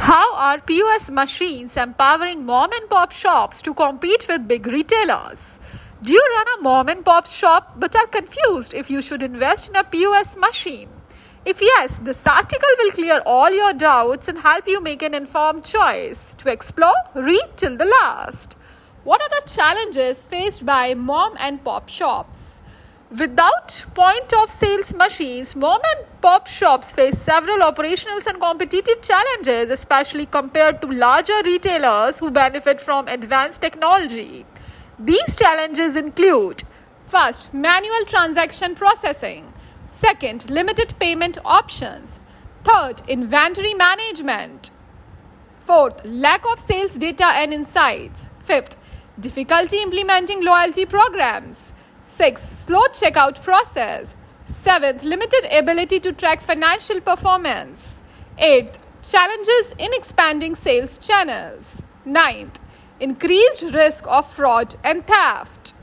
How are POS machines empowering mom and pop shops to compete with big retailers? Do you run a mom and pop shop but are confused if you should invest in a POS machine? If yes, this article will clear all your doubts and help you make an informed choice. To explore, read till the last. What are the challenges faced by mom and pop shops? Without point-of-sales machines, mom and pop shops face several operational and competitive challenges, especially compared to larger retailers who benefit from advanced technology. These challenges include: first, manual transaction processing; second, limited payment options; third, inventory management; fourth, lack of sales data and insights; fifth, difficulty implementing loyalty programs; sixth, slow checkout process; seventh, limited ability to track financial performance; eighth, challenges in expanding sales channels; ninth, increased risk of fraud and theft;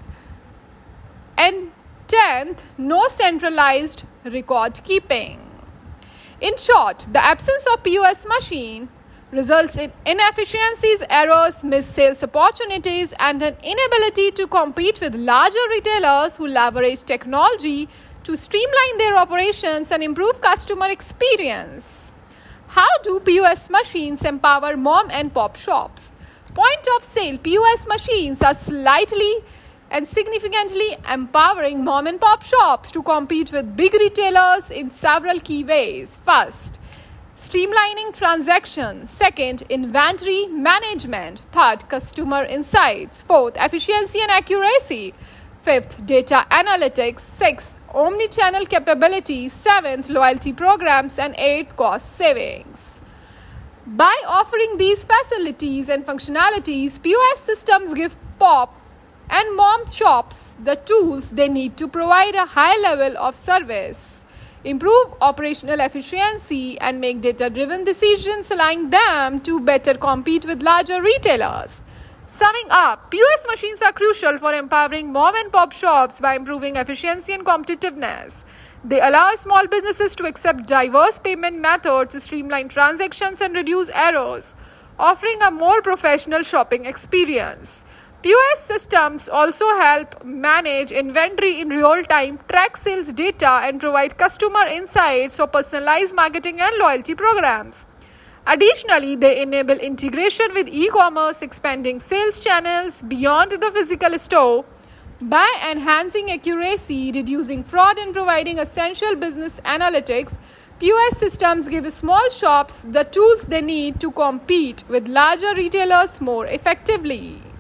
and 10th, no centralized record keeping. In short, the absence of POS machine results in inefficiencies, errors, missed sales opportunities, and an inability to compete with larger retailers who leverage technology to streamline their operations and improve customer experience. How do POS machines empower mom and pop shops? Point-of-sale POS machines are slightly and significantly empowering mom and pop shops to compete with big retailers in several key ways. First, streamlining transactions; second, inventory management; third, customer insights; fourth, efficiency and accuracy; fifth, data analytics; sixth, omni-channel capabilities; seventh, loyalty programs; and eighth, cost savings. By offering these facilities and functionalities, POS systems give pop and mom shops the tools they need to provide a high level of service, improve operational efficiency, and make data-driven decisions, allowing them to better compete with larger retailers. Summing up, POS machines are crucial for empowering mom and pop shops by improving efficiency and competitiveness. They allow small businesses to accept diverse payment methods, streamline transactions, and reduce errors, offering a more professional shopping experience. POS systems also help manage inventory in real time, track sales data, and provide customer insights for personalized marketing and loyalty programs. Additionally, they enable integration with e-commerce, expanding sales channels beyond the physical store. By enhancing accuracy, reducing fraud, and providing essential business analytics, POS systems give small shops the tools they need to compete with larger retailers more effectively.